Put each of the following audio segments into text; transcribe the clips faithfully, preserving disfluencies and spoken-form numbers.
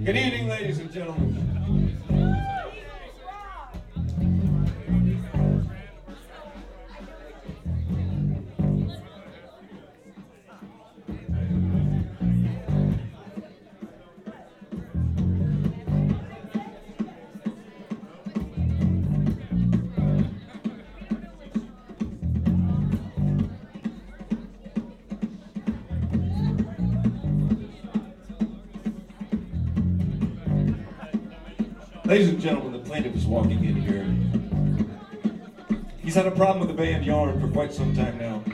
Good evening, ladies and gentlemen. Ladies and gentlemen, the plaintiff is walking in here. He's had a problem with the band Yarn for quite some time now.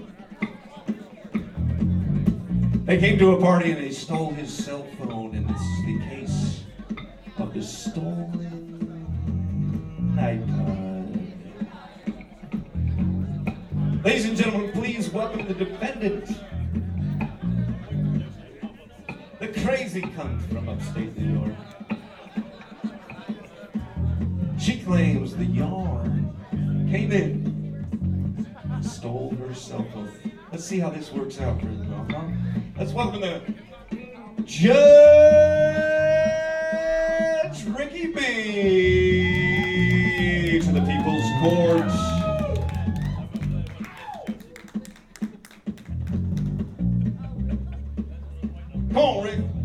They came to a party and they stole his cell phone, and this is the case of the stolen iPod. Ladies and gentlemen, please welcome the defendant. The crazy cunt from upstate New York. She claims the Yarn came in and stole her cell phone. Let's see how this works out for you, huh? Let's welcome the Judge Ricky B to the People's Court. Come on, Rick.